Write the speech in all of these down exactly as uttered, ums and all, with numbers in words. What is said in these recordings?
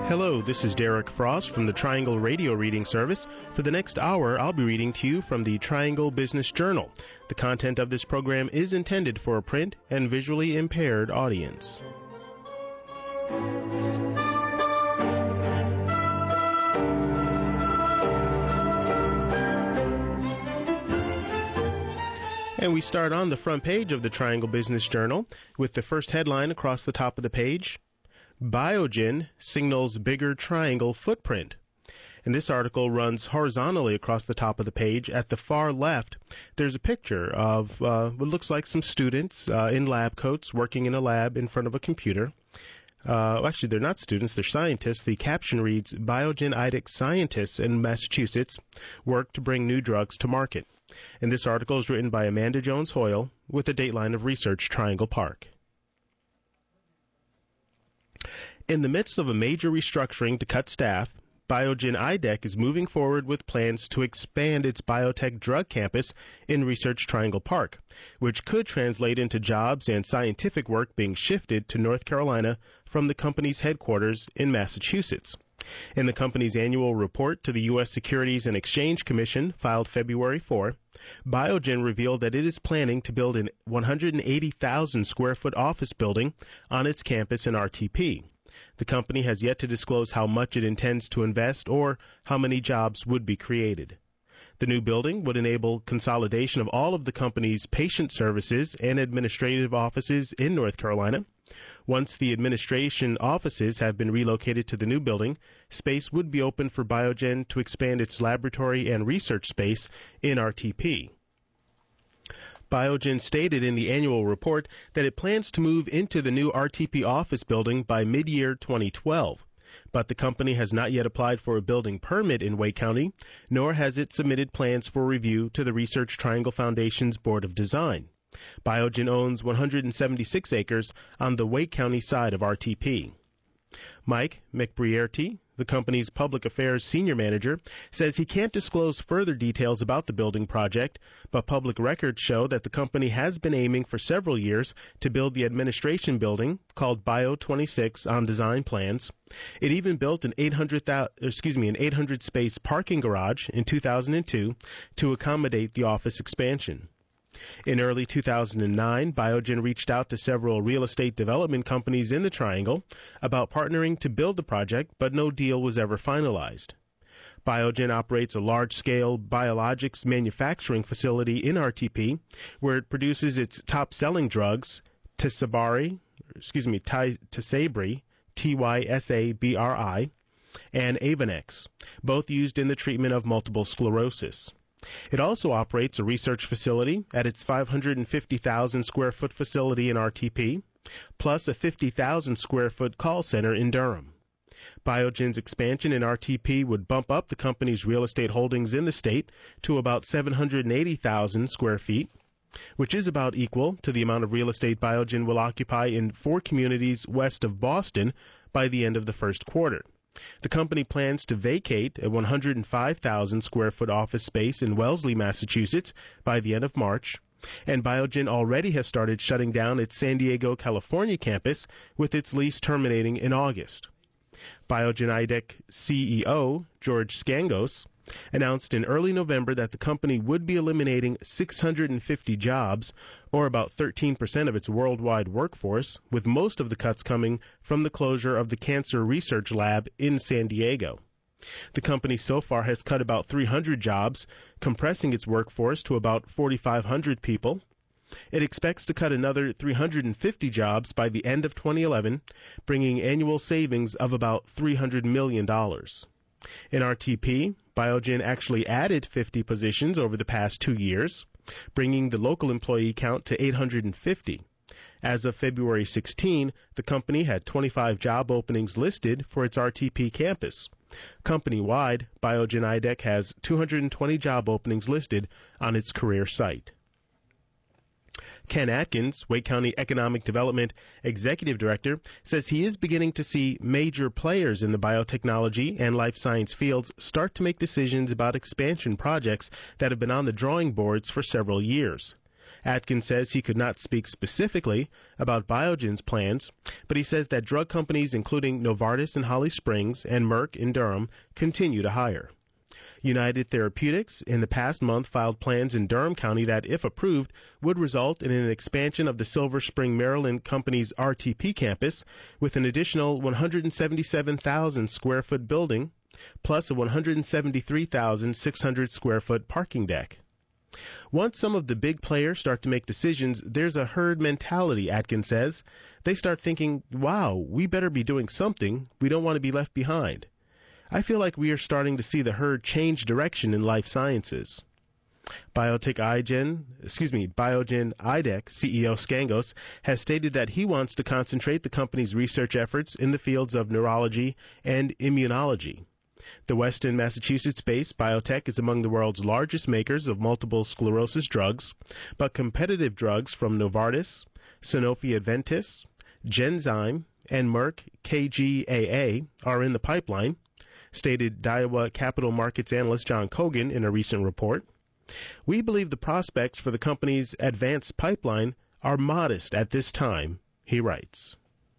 Hello, this is Derek Frost from the Triangle Radio Reading Service. For the next hour, I'll be reading to you from the Triangle Business Journal. The content of this program is intended for a print and visually impaired audience. And we start on the front page of the Triangle Business Journal with the first headline across the top of the page: Biogen signals bigger triangle footprint. And this article runs horizontally across the top of the page. At the far left, there's a picture of uh, what looks like some students uh, in lab coats working in a lab in front of a computer. Uh, actually, they're not students, they're scientists. The caption reads, Biogen IDEC scientists in Massachusetts work to bring new drugs to market. And this article is written by Amanda Jones Hoyle with a dateline of Research Triangle Park. In the midst of a major restructuring to cut staff, Biogen IDEC is moving forward with plans to expand its biotech drug campus in Research Triangle Park, which could translate into jobs and scientific work being shifted to North Carolina from the company's headquarters in Massachusetts. In the company's annual report to the U S Securities and Exchange Commission, filed February fourth, Biogen revealed that it is planning to build a one hundred eighty thousand square foot office building on its campus in R T P. The company has yet to disclose how much it intends to invest or how many jobs would be created. The new building would enable consolidation of all of the company's patient services and administrative offices in North Carolina. Once the administration offices have been relocated to the new building, space would be open for Biogen to expand its laboratory and research space in R T P. Biogen stated in the annual report that it plans to move into the new R T P office building by mid-year twenty twelve. But the company has not yet applied for a building permit in Wake County, nor has it submitted plans for review to the Research Triangle Foundation's Board of Design. Biogen owns one hundred seventy-six acres on the Wake County side of R T P. Mike McBrierty, the company's public affairs senior manager, says he can't disclose further details about the building project, but public records show that the company has been aiming for several years to build the administration building called Bio twenty-six on design plans. It even built an eight hundred, excuse me, an eight hundred space parking garage in two thousand two to accommodate the office expansion. In early two thousand nine, Biogen reached out to several real estate development companies in the Triangle about partnering to build the project, but no deal was ever finalized. Biogen operates a large-scale biologics manufacturing facility in R T P, where it produces its top-selling drugs, Tysabri, excuse me, Tysabri, T Y S A B R I, and Avonex, both used in the treatment of multiple sclerosis. It also operates a research facility at its five hundred fifty thousand square foot facility in R T P, plus a fifty thousand square foot call center in Durham. Biogen's expansion in R T P would bump up the company's real estate holdings in the state to about seven hundred eighty thousand square feet, which is about equal to the amount of real estate Biogen will occupy in four communities west of Boston by the end of the first quarter. The company plans to vacate a one hundred five thousand square foot office space in Wellesley, Massachusetts by the end of March, and Biogen already has started shutting down its San Diego, California campus with its lease terminating in August. Biogen IDEC C E O George Scangos announced in early November that the company would be eliminating six hundred fifty jobs, or about thirteen percent of its worldwide workforce, with most of the cuts coming from the closure of the Cancer Research Lab in San Diego. The company so far has cut about three hundred jobs, compressing its workforce to about forty-five hundred people. It expects to cut another three hundred fifty jobs by the end of twenty eleven, bringing annual savings of about three hundred million dollars. In R T P, Biogen actually added fifty positions over the past two years, bringing the local employee count to eight hundred fifty. As of February sixteenth, the company had twenty-five job openings listed for its R T P campus. Company-wide, Biogen IDEC has two hundred twenty job openings listed on its career site. Ken Atkins, Wake County Economic Development Executive Director, says he is beginning to see major players in the biotechnology and life science fields start to make decisions about expansion projects that have been on the drawing boards for several years. Atkins says he could not speak specifically about Biogen's plans, but he says that drug companies including Novartis in Holly Springs and Merck in Durham continue to hire. United Therapeutics in the past month filed plans in Durham County that, if approved, would result in an expansion of the Silver Spring, Maryland company's R T P campus with an additional one hundred seventy-seven thousand square foot building plus a one hundred seventy-three thousand six hundred square foot parking deck. Once some of the big players start to make decisions, there's a herd mentality, Atkins says. They start thinking, wow, we better be doing something. We don't want to be left behind. I feel like we are starting to see the herd change direction in life sciences. Biotech Igen, excuse me, Biogen IDEC C E O Scangos has stated that he wants to concentrate the company's research efforts in the fields of neurology and immunology. The Weston, Massachusetts-based biotech is among the world's largest makers of multiple sclerosis drugs, but competitive drugs from Novartis, Sanofi Aventis, Genzyme, and Merck K G A A are in the pipeline, stated Daiwa Capital Markets analyst John Cogan in a recent report. We believe the prospects for the company's advanced pipeline are modest at this time, he writes.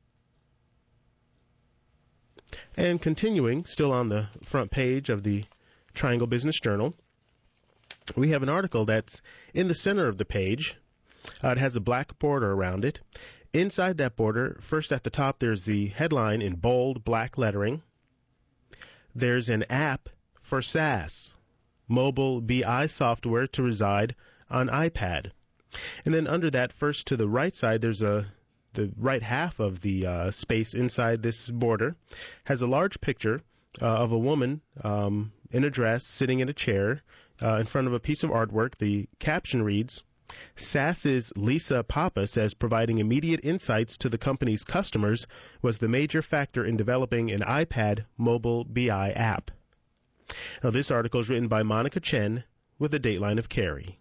And continuing, still on the front page of the Triangle Business Journal, we have an article that's in the center of the page. Uh, it has a black border around it. Inside that border, first at the top, there's the headline in bold black lettering. There's an app for SaaS, mobile B I software to reside on iPad. And then under that, first to the right side, there's a the right half of the uh, space inside this border has a large picture uh, of a woman um, in a dress sitting in a chair uh, in front of a piece of artwork. The caption reads, SaaS's Lisa Papa says providing immediate insights to the company's customers was the major factor in developing an iPad mobile B I app. Now, this article is written by Monica Chen with a dateline of Carey.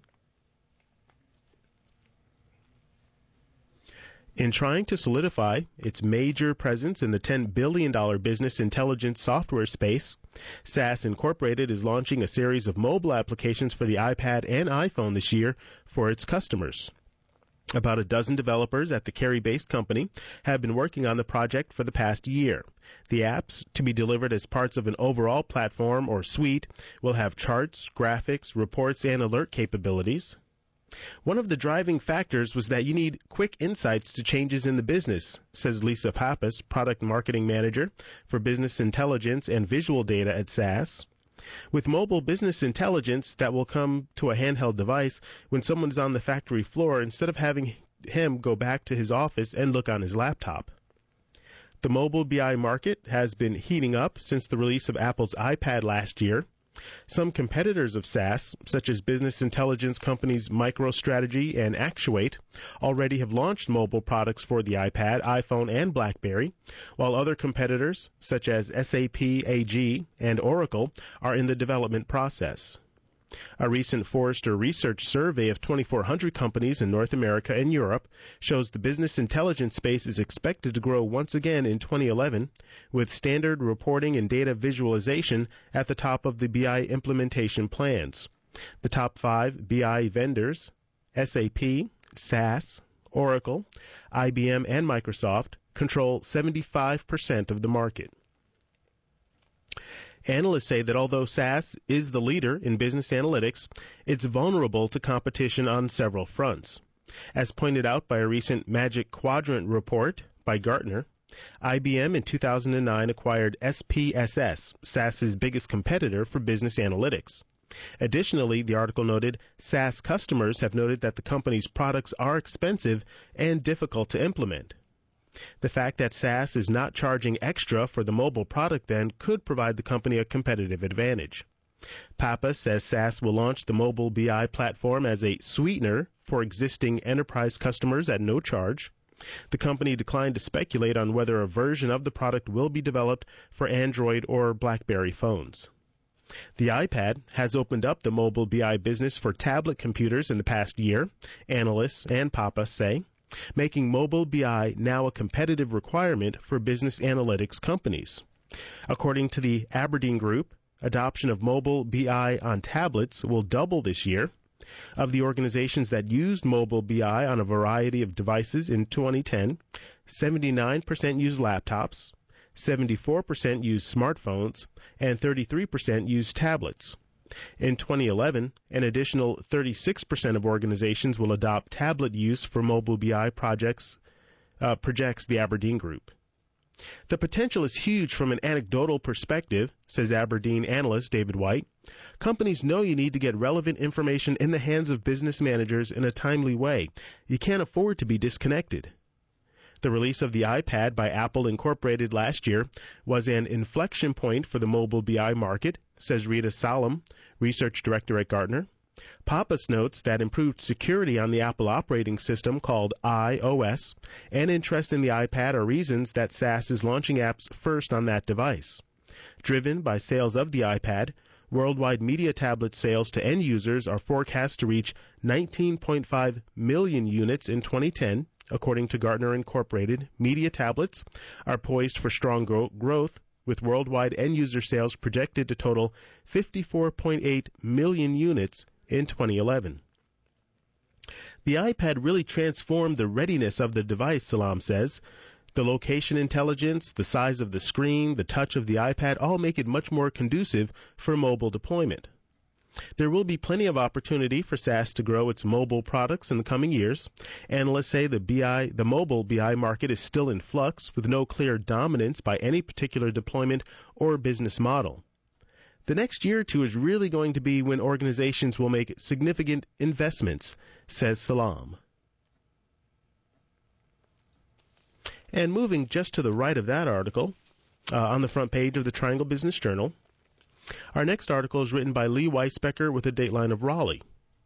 In trying to solidify its major presence in the ten billion dollars business intelligence software space, SaaS Incorporated is launching a series of mobile applications for the iPad and iPhone this year for its customers. About a dozen developers at the Cary-based company have been working on the project for the past year. The apps, to be delivered as parts of an overall platform or suite, will have charts, graphics, reports, and alert capabilities. One of the driving factors was that you need quick insights to changes in the business, says Lisa Pappas, product marketing manager for business intelligence and visual data at SaaS. With mobile business intelligence that will come to a handheld device when someone is on the factory floor instead of having him go back to his office and look on his laptop. The mobile B I market has been heating up since the release of Apple's iPad last year. Some competitors of SaaS, such as business intelligence companies MicroStrategy and Actuate, already have launched mobile products for the iPad, iPhone, and BlackBerry, while other competitors, such as S A P A G and Oracle, are in the development process. A recent Forrester Research survey of twenty-four hundred companies in North America and Europe shows the business intelligence space is expected to grow once again in twenty eleven, with standard reporting and data visualization at the top of the B I implementation plans. The top five B I vendors, S A P, SaaS, Oracle, I B M, and Microsoft, control seventy-five percent of the market. Analysts say that although SaaS is the leader in business analytics, it's vulnerable to competition on several fronts. As pointed out by a recent Magic Quadrant report by Gartner, I B M in two thousand nine acquired S P S S, SaaS's biggest competitor for business analytics. Additionally, the article noted SaaS customers have noted that the company's products are expensive and difficult to implement. The fact that SaaS is not charging extra for the mobile product then could provide the company a competitive advantage. Papa says SaaS will launch the mobile B I platform as a sweetener for existing enterprise customers at no charge. The company declined to speculate on whether a version of the product will be developed for Android or BlackBerry phones. The iPad has opened up the mobile B I business for tablet computers in the past year, analysts and Papa say, making mobile B I now a competitive requirement for business analytics companies. According to the Aberdeen Group, adoption of mobile B I on tablets will double this year. Of the organizations that used mobile B I on a variety of devices in twenty ten, seventy-nine percent used laptops, seventy-four percent used smartphones, and thirty-three percent used tablets. In twenty eleven, an additional thirty-six percent of organizations will adopt tablet use for mobile B I projects, uh, projects the Aberdeen Group. The potential is huge from an anecdotal perspective, says Aberdeen analyst David White. Companies know you need to get relevant information in the hands of business managers in a timely way. You can't afford to be disconnected. The release of the iPad by Apple Incorporated last year was an inflection point for the mobile B I market, says Rita Salem, research director at Gartner. Pappas notes that improved security on the Apple operating system called iOS and interest in the iPad are reasons that S A S is launching apps first on that device. Driven by sales of the iPad, worldwide media tablet sales to end users are forecast to reach nineteen point five million units in twenty ten, according to Gartner Incorporated. Media tablets are poised for strong gro- growth, with worldwide end-user sales projected to total fifty-four point eight million units in twenty eleven. The iPad really transformed the readiness of the device, Salam says. The location intelligence, the size of the screen, the touch of the iPad all make it much more conducive for mobile deployment. There will be plenty of opportunity for S A S to grow its mobile products in the coming years. Analysts say the B I, the mobile B I market is still in flux with no clear dominance by any particular deployment or business model. The next year or two is really going to be when organizations will make significant investments, says Salam. And moving just to the right of that article, uh, on the front page of the Triangle Business Journal, our next article is written by Lee Weisbecker with a dateline of Raleigh.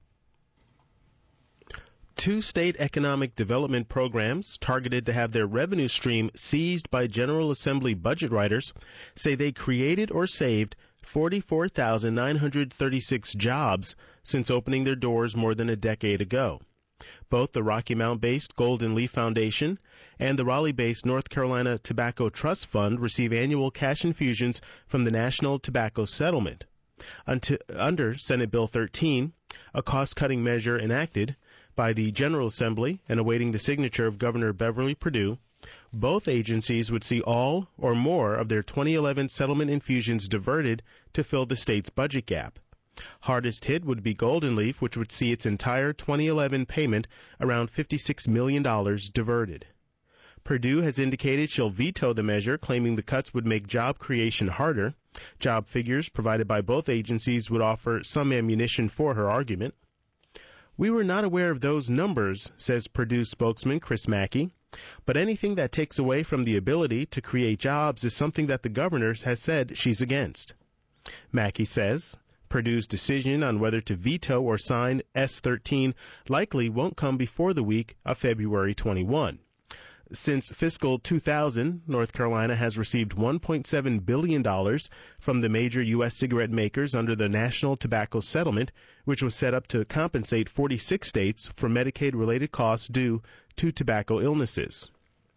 Two state economic development programs targeted to have their revenue stream seized by General Assembly budget writers say they created or saved forty-four thousand nine hundred thirty-six jobs since opening their doors more than a decade ago. Both the Rocky Mount-based Golden Leaf Foundation and the Raleigh-based North Carolina Tobacco Trust Fund receive annual cash infusions from the National Tobacco Settlement. Until, under Senate Bill thirteen, a cost-cutting measure enacted by the General Assembly and awaiting the signature of Governor Beverly Perdue, both agencies would see all or more of their twenty eleven settlement infusions diverted to fill the state's budget gap. Hardest hit would be Golden Leaf, which would see its entire twenty eleven payment, around fifty-six million dollars, diverted. Perdue has indicated she'll veto the measure, claiming the cuts would make job creation harder. Job figures provided by both agencies would offer some ammunition for her argument. We were not aware of those numbers, says Perdue spokesman Chris Mackey, but anything that takes away from the ability to create jobs is something that the governor has said she's against. Mackey says Perdue's decision on whether to veto or sign S thirteen likely won't come before the week of February twenty-first. Since fiscal two thousand, North Carolina has received one point seven billion dollars from the major U S cigarette makers under the National Tobacco Settlement, which was set up to compensate forty-six states for Medicaid-related costs due to tobacco illnesses.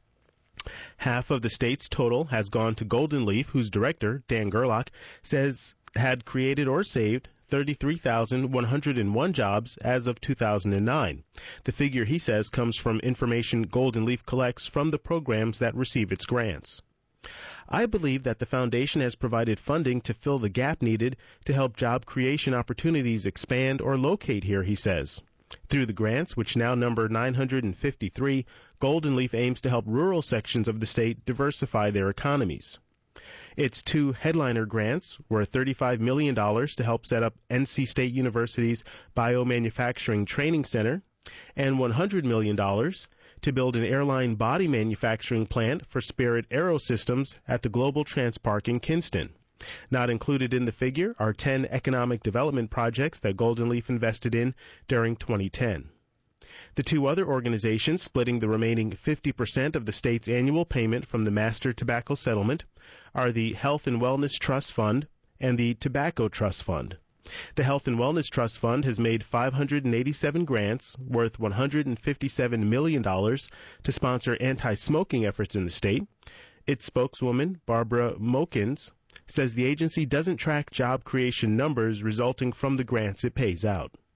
Half of the state's total has gone to Golden Leaf, whose director, Dan Gerlach, says had created or saved thirty-three thousand one hundred one jobs as of two thousand nine. The figure, he says, comes from information Golden Leaf collects from the programs that receive its grants. I believe that the foundation has provided funding to fill the gap needed to help job creation opportunities expand or locate here, he says. Through the grants, which now number nine hundred fifty-three, Golden Leaf aims to help rural sections of the state diversify their economies. Its two headliner grants were thirty-five million dollars to help set up N C State University's Biomanufacturing Training Center and one hundred million dollars to build an airline body manufacturing plant for Spirit Aerosystems at the Global Trans Park in Kinston. Not included in the figure are ten economic development projects that Golden Leaf invested in during twenty ten. The two other organizations splitting the remaining fifty percent of the state's annual payment from the Master Tobacco Settlement are the Health and Wellness Trust Fund and the Tobacco Trust Fund. The Health and Wellness Trust Fund has made five hundred eighty-seven grants worth one hundred fifty-seven million dollars to sponsor anti-smoking efforts in the state. Its spokeswoman, Barbara Mokins, says the agency doesn't track job creation numbers resulting from the grants it pays out.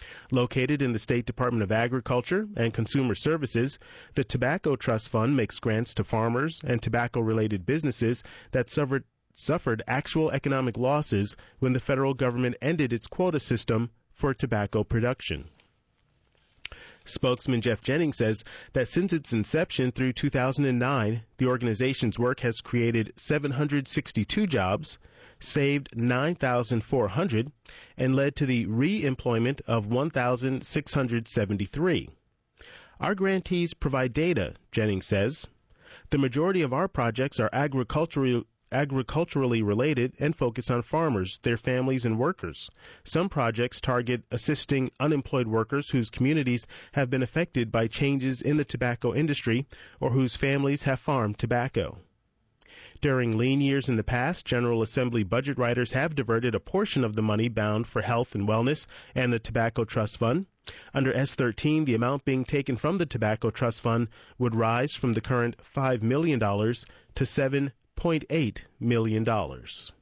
Located in the State Department of Agriculture and Consumer Services, the Tobacco Trust Fund makes grants to farmers and tobacco-related businesses that suffered, suffered actual economic losses when the federal government ended its quota system for tobacco production. Spokesman Jeff Jennings says that since its inception through two thousand nine, the organization's work has created seven hundred sixty-two jobs, saved nine thousand four hundred, and led to the re-employment of one thousand six hundred seventy-three. Our grantees provide data, Jennings says. The majority of our projects are agriculturally agriculturally related and focus on farmers, their families, and workers. Some projects target assisting unemployed workers whose communities have been affected by changes in the tobacco industry or whose families have farmed tobacco. During lean years in the past, General Assembly budget writers have diverted a portion of the money bound for health and wellness and the Tobacco Trust Fund. Under S thirteen, the amount being taken from the Tobacco Trust Fund would rise from the current five million dollars to seven point eight million dollars.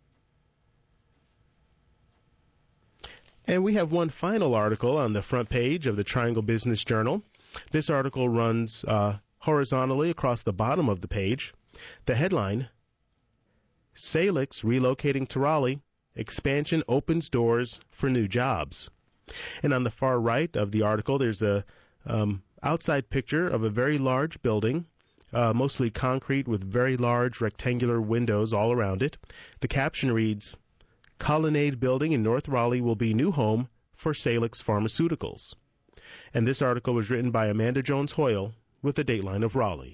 And we have one final article on the front page of the Triangle Business Journal. This article runs uh, horizontally across the bottom of the page. The headline, Salix relocating to Raleigh, expansion opens doors for new jobs. And on the far right of the article, there's a um, outside picture of a very large building, uh, mostly concrete with very large rectangular windows all around it. The caption reads, Colonnade Building in North Raleigh will be new home for Salix Pharmaceuticals. And this article was written by Amanda Jones Hoyle with the Dateline of Raleigh.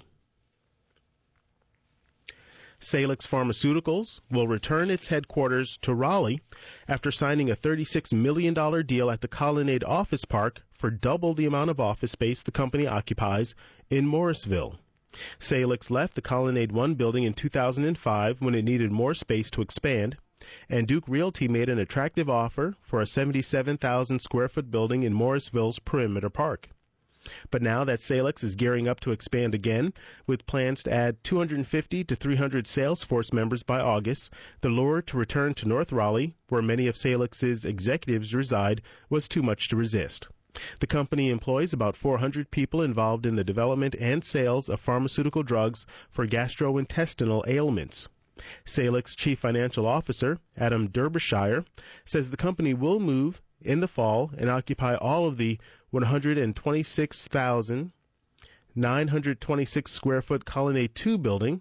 Salix Pharmaceuticals will return its headquarters to Raleigh after signing a thirty-six million dollars deal at the Colonnade Office Park for double the amount of office space the company occupies in Morrisville. Salix left the Colonnade One building in two thousand five when it needed more space to expand, and Duke Realty made an attractive offer for a seventy-seven thousand square foot building in Morrisville's Perimeter Park. But now that Salix is gearing up to expand again, with plans to add two hundred fifty to three hundred sales force members by August, the lure to return to North Raleigh, where many of Salix's executives reside, was too much to resist. The company employs about four hundred people involved in the development and sales of pharmaceutical drugs for gastrointestinal ailments. Salix Chief Financial Officer Adam Derbyshire says the company will move in the fall and occupy all of the one hundred twenty-six thousand nine hundred twenty-six square foot Colonnade Two building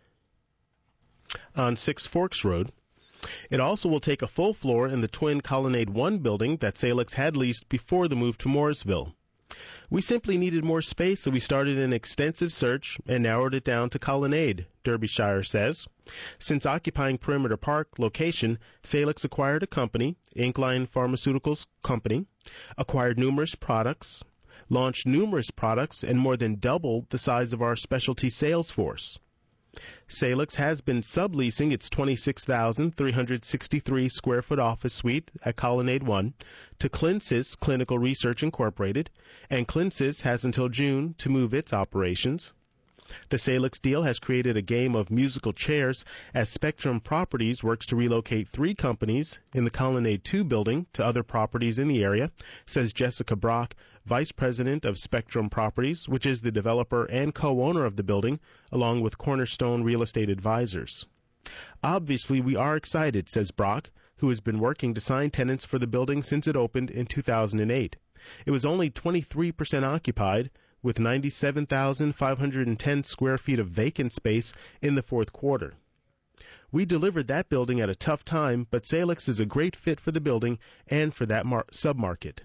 on Six Forks Road. It also will take a full floor in the twin Colonnade One building that Salix had leased before the move to Morrisville. We simply needed more space, so we started an extensive search and narrowed it down to Colonnade, Derbyshire says. Since occupying Perimeter Park location, Salix acquired a company, Inkline Pharmaceuticals Company, acquired numerous products, launched numerous products, and more than doubled the size of our specialty sales force. Salix has been subleasing its twenty-six thousand three hundred sixty-three square foot office suite at Colonnade One to Clinsys Clinical Research Incorporated, and Clinsys has until June to move its operations. The Salix deal has created a game of musical chairs as Spectrum Properties works to relocate three companies in the Colonnade Two building to other properties in the area, says Jessica Brock, Vice President of Spectrum Properties, which is the developer and co-owner of the building, along with Cornerstone Real Estate Advisors. Obviously, we are excited, says Brock, who has been working to sign tenants for the building since it opened in two thousand eight. It was only twenty-three percent occupied, with ninety-seven thousand five hundred ten square feet of vacant space in the fourth quarter. We delivered that building at a tough time, but Salix is a great fit for the building and for that mar- submarket.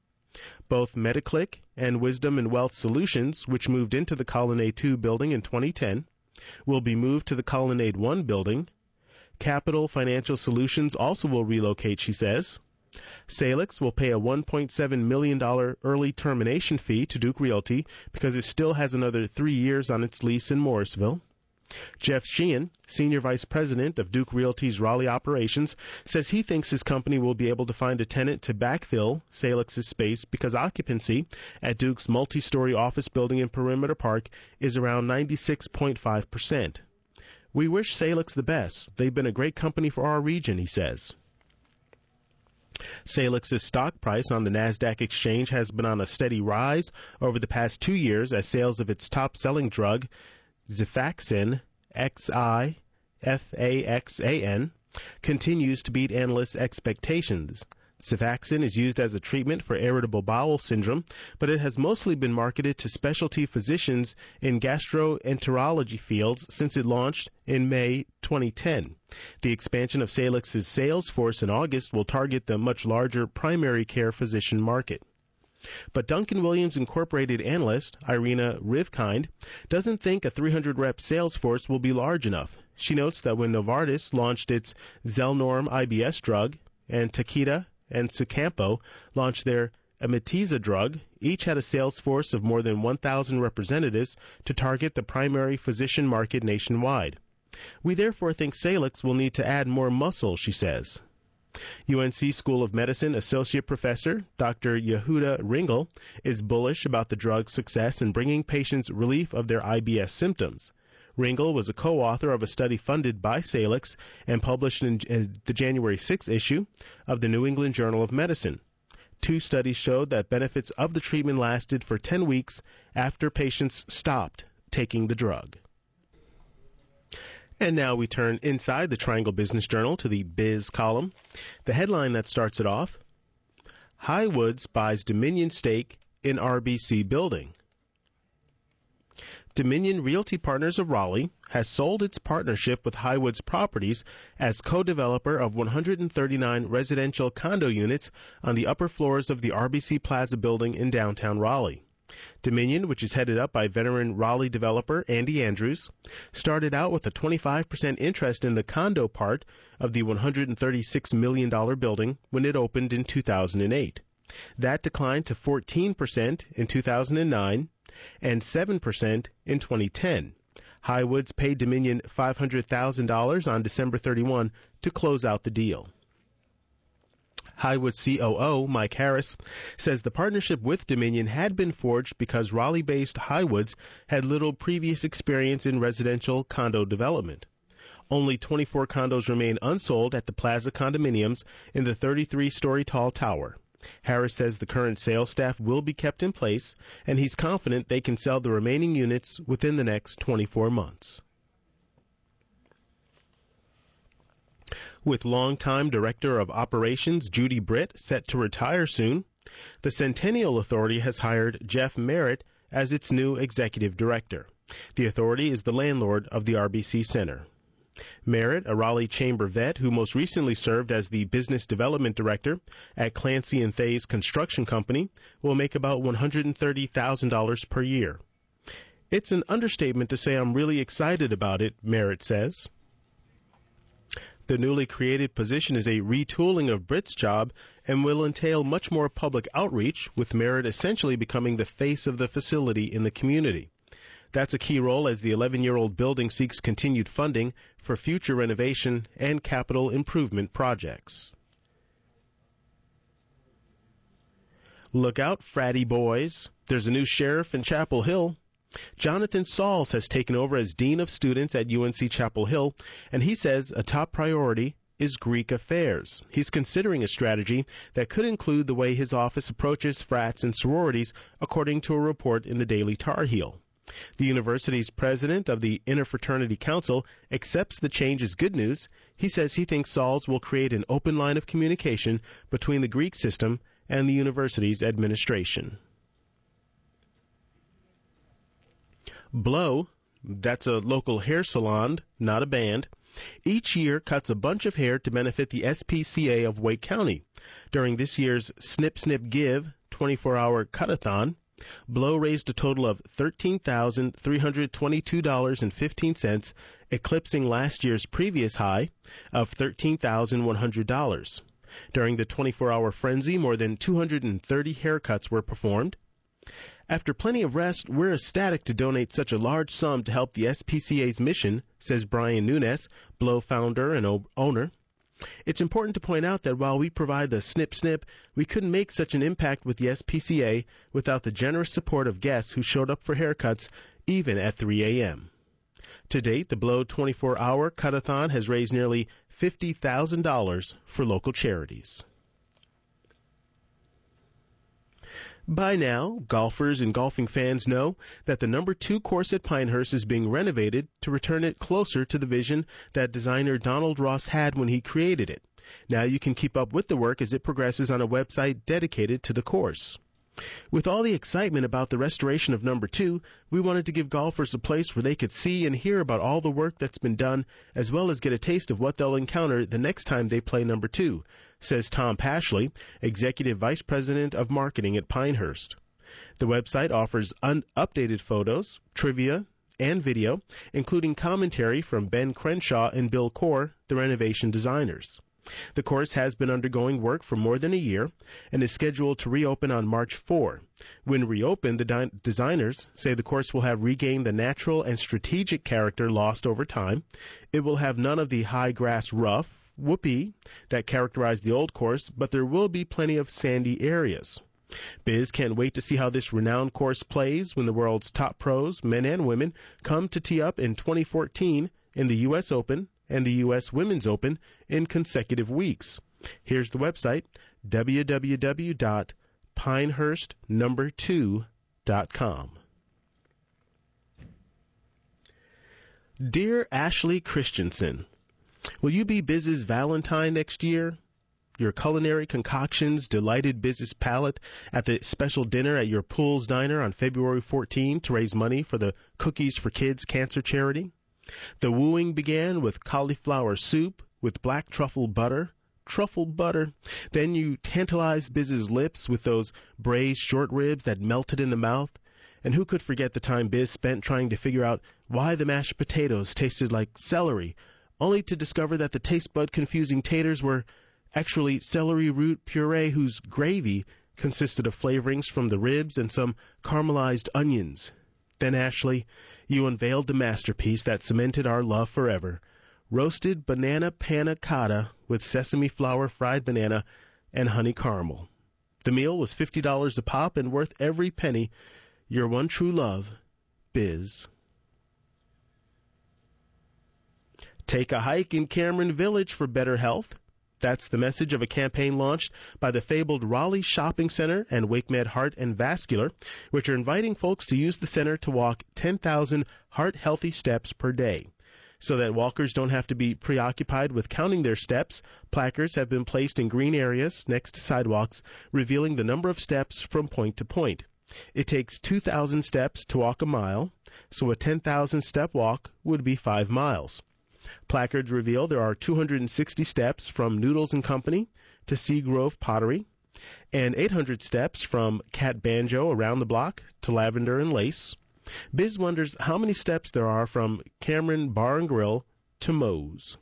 Both Mediclick and Wisdom and Wealth Solutions, which moved into the Colonnade Two building in twenty ten, will be moved to the Colonnade One building. Capital Financial Solutions also will relocate, she says. Salix will pay a one point seven million dollars early termination fee to Duke Realty because it still has another three years on its lease in Morrisville. Jeff Sheehan, Senior Vice President of Duke Realty's Raleigh operations, says he thinks his company will be able to find a tenant to backfill Salix's space because occupancy at Duke's multi-story office building in Perimeter Park is around ninety-six point five percent. We wish Salix the best. They've been a great company for our region, he says. Salix's stock price on the NASDAQ exchange has been on a steady rise over the past two years as sales of its top-selling drug, Xifaxan, X I F A X A N, continues to beat analysts' expectations. Xifaxan is used as a treatment for irritable bowel syndrome, but it has mostly been marketed to specialty physicians in gastroenterology fields since it launched in May twenty ten. The expansion of Salix's sales force in August will target the much larger primary care physician market. But Duncan Williams Incorporated analyst Irina Rivkind doesn't think a three hundred rep sales force will be large enough. She notes that when Novartis launched its Zelnorm I B S drug and Takeda and Sucampo launched their Amitiza drug, each had a sales force of more than one thousand representatives to target the primary physician market nationwide. We therefore think Salix will need to add more muscle, she says. U N C School of Medicine Associate Professor Doctor Yehuda Ringel is bullish about the drug's success in bringing patients relief of their I B S symptoms. Ringel was a co-author of a study funded by Salix and published in, in the January sixth issue of the New England Journal of Medicine. Two studies showed that benefits of the treatment lasted for ten weeks after patients stopped taking the drug. And now we turn inside the Triangle Business Journal to the Biz column. The headline that starts it off, Highwoods buys Dominion stake in R B C building. Dominion Realty Partners of Raleigh has sold its partnership with Highwoods Properties as co-developer of one hundred thirty-nine residential condo units on the upper floors of the R B C Plaza building in downtown Raleigh. Dominion, which is headed up by veteran Raleigh developer Andy Andrews, started out with a twenty-five percent interest in the condo part of the one hundred thirty-six million dollars building when it opened in two thousand eight. That declined to fourteen percent in two thousand nine and seven percent in twenty ten. Highwoods paid Dominion five hundred thousand dollars on December thirty-first to close out the deal. Highwoods C O O Mike Harris says the partnership with Dominion had been forged because Raleigh-based Highwoods had little previous experience in residential condo development. Only twenty-four condos remain unsold at the Plaza condominiums in the thirty-three story tall tower. Harris says the current sales staff will be kept in place, and he's confident they can sell the remaining units within the next twenty-four months. With longtime Director of Operations Judy Britt set to retire soon, the Centennial Authority has hired Jeff Merritt as its new executive director. The authority is the landlord of the R B C Center. Merritt, a Raleigh Chamber vet who most recently served as the business development director at Clancy and Thays Construction Company, will make about one hundred thirty thousand dollars per year. It's an understatement to say I'm really excited about it, Merritt says. The newly created position is a retooling of Britt's job and will entail much more public outreach, with Merritt essentially becoming the face of the facility in the community. That's a key role as the eleven-year-old building seeks continued funding for future renovation and capital improvement projects. Look out, fratty boys. There's a new sheriff in Chapel Hill. Jonathan Sauls has taken over as Dean of Students at U N C Chapel Hill, and he says a top priority is Greek affairs. He's considering a strategy that could include the way his office approaches frats and sororities, according to a report in the Daily Tar Heel. The university's president of the Interfraternity Council accepts the change as good news. He says he thinks Sauls will create an open line of communication between the Greek system and the university's administration. Blow, that's a local hair salon, not a band, each year cuts a bunch of hair to benefit the S P C A of Wake County. During this year's Snip Snip Give twenty-four hour cut-a-thon, Blow raised a total of thirteen thousand three hundred twenty-two dollars and fifteen cents, eclipsing last year's previous high of thirteen thousand one hundred dollars. During the twenty-four hour frenzy, more than two hundred thirty haircuts were performed. After plenty of rest, we're ecstatic to donate such a large sum to help the S P C A's mission, says Brian Nunes, Blow founder and o- owner. It's important to point out that while we provide the snip snip, we couldn't make such an impact with the S P C A without the generous support of guests who showed up for haircuts even at three a.m. To date, the Blow twenty-four hour cut-a-thon has raised nearly fifty thousand dollars for local charities. By now, golfers and golfing fans know that the number two course at Pinehurst is being renovated to return it closer to the vision that designer Donald Ross had when he created it. Now you can keep up with the work as it progresses on a website dedicated to the course. With all the excitement about the restoration of number two, we wanted to give golfers a place where they could see and hear about all the work that's been done, as well as get a taste of what they'll encounter the next time they play number two, says Tom Pashley, Executive Vice President of Marketing at Pinehurst. The website offers un- updated photos, trivia, and video, including commentary from Ben Crenshaw and Bill Core, the renovation designers. The course has been undergoing work for more than a year and is scheduled to reopen on March fourth. When reopened, the di- designers say the course will have regained the natural and strategic character lost over time. It will have none of the high grass rough, whoopee that characterized the old course, but there will be plenty of sandy areas. Biz can't wait to see how this renowned course plays when the world's top pros, men and women, come to tee up in twenty fourteen in the U S Open and the U S Women's Open in consecutive weeks. Here's the website, w w w dot pinehurst number two dot com. Dear Ashley Christensen, will you be Biz's Valentine next year? Your culinary concoctions delighted Biz's palate at the special dinner at your Pool's Diner on February fourteenth to raise money for the Cookies for Kids cancer charity. The wooing began with cauliflower soup with black truffle butter. Truffle butter. Then you tantalized Biz's lips with those braised short ribs that melted in the mouth. And who could forget the time Biz spent trying to figure out why the mashed potatoes tasted like celery, only to discover that the taste bud confusing taters were actually celery root puree whose gravy consisted of flavorings from the ribs and some caramelized onions. Then, Ashley, you unveiled the masterpiece that cemented our love forever, roasted banana panna cotta with sesame flour fried banana and honey caramel. The meal was fifty dollars a pop and worth every penny. Your one true love, Biz. Take a hike in Cameron Village for better health. That's the message of a campaign launched by the fabled Raleigh Shopping Center and WakeMed Heart and Vascular, which are inviting folks to use the center to walk ten thousand heart-healthy steps per day. So that walkers don't have to be preoccupied with counting their steps, placards have been placed in green areas next to sidewalks, revealing the number of steps from point to point. It takes two thousand steps to walk a mile, so a ten thousand step walk would be five miles. Placards reveal there are two hundred sixty steps from Noodles and Company to Seagrove Pottery, and eight hundred steps from Cat Banjo around the block to Lavender and Lace. Biz wonders how many steps there are from Cameron Bar and Grill to Moe's.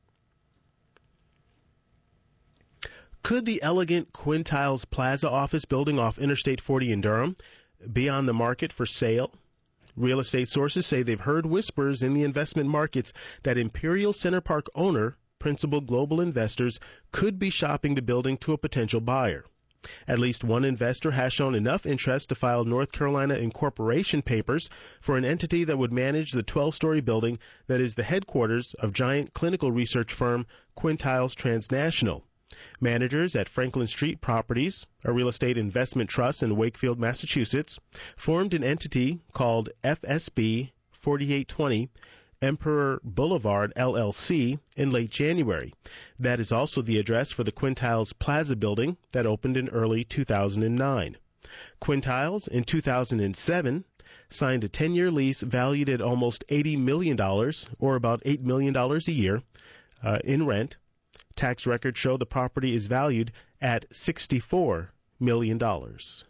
Could the elegant Quintiles Plaza office building off Interstate forty in Durham be on the market for sale? Real estate sources say they've heard whispers in the investment markets that Imperial Center Park owner, Principal Global Investors, could be shopping the building to a potential buyer. At least one investor has shown enough interest to file North Carolina incorporation papers for an entity that would manage the twelve-story building that is the headquarters of giant clinical research firm Quintiles Transnational. Managers at Franklin Street Properties, a real estate investment trust in Wakefield, Massachusetts, formed an entity called F S B forty-eight twenty Emperor Boulevard, L L C, in late January. That is also the address for the Quintiles Plaza building that opened in early two thousand nine. Quintiles, in two thousand seven, signed a ten-year lease valued at almost eighty million dollars, or about eight million dollars a year, uh, in rent. Tax records show the property is valued at sixty-four million dollars.